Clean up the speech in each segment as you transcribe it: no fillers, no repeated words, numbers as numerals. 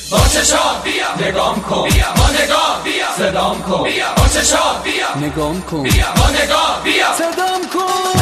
با چشات بیا نگام کن، بیا با نگاه بیا صدام کن، بیا با چشات بیا نگام کن، بیا با نگاه بیا صدام کن.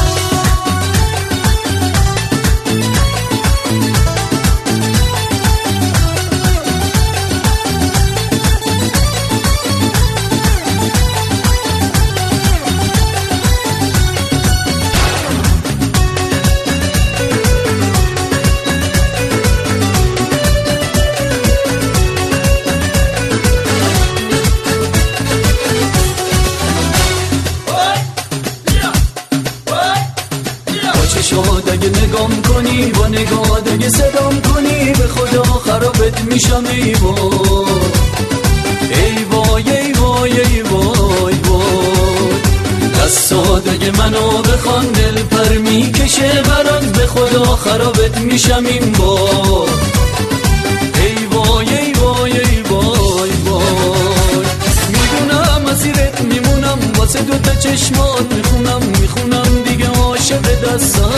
چشات اگه نگام کنی با نگاه اگه صدام کنی به خدا خرابت میشم ای وای ای وای ای وای ای وای وای. دستات اگه منو بخوان دل پر میکشه برات به خدا خرابت میشم این بار ای وای ای وای ای وای وای. میدونم مسیرت میمونم واسه دوتا چشمات میخونم دیگه عاشق دستم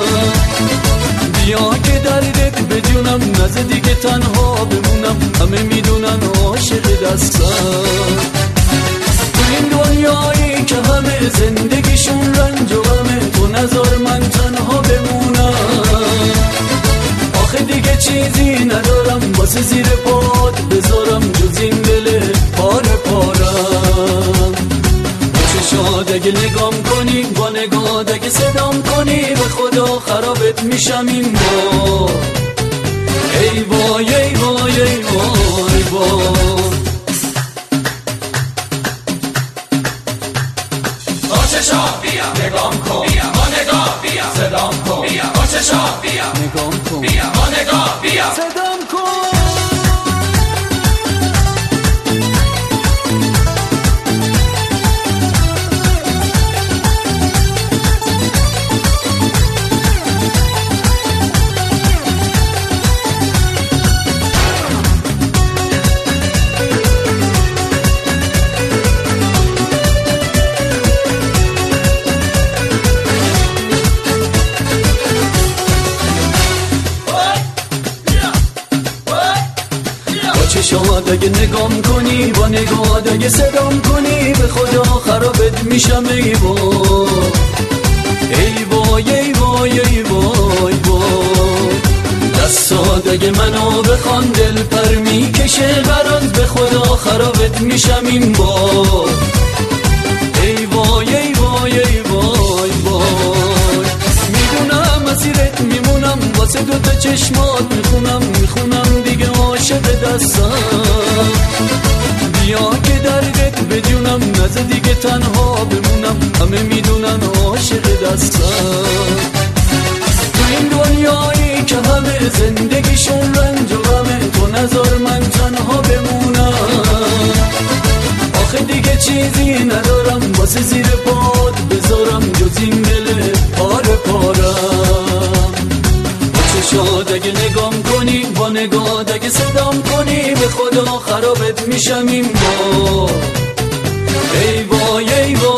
بیا که دردت بدونم نزه دیگه تنها بمونم همه میدونن عاشق دستم تو این دنیایی که همه زندگیشون رنج و غمه تو نذار من تنها بمونم آخه دیگه چیزی ندارم واسه زیر پات بذارم جز این دل پاره پارم. چشات اگه نگام کنی با نگاه اگه صدام کنی به خدا خرابت میشم این بار ای وای ای وای ای وای وای. با چشات بیا نگام کن، بیا با نگاه بیا صدام کن، بیا با چشات بیا نگام کن، بیا با نگاه بیا صدام کن. چشات اگه نگام کنی با نگاه اگه صدام کنی به خدا خرابت میشم ای وای ای وای ای وای ای وای وای. دستات اگه منو بخوان دل پر میکشه برات به خدا خرابت میشم این بار ای وای ای وای ای وای وای. میدونم مسیرت میمونم واسه دوتا چشمات میخونم دیگه عاشق دستم بیا که دردت بدونم نزه دیگه تنها بمونم همه میدونن عاشق دستم تو این دنیایی که همه زندگیشون رنج و غمه تو نذار من تنها بمونم آخه دیگه چیزی ندارم واسه زیر پات بذارم جز این دل پاره پارم. چشات اگه نگام کنی با نگاه اگه صدام کنی به خدا خرابت میشم این بار ای وای ای وای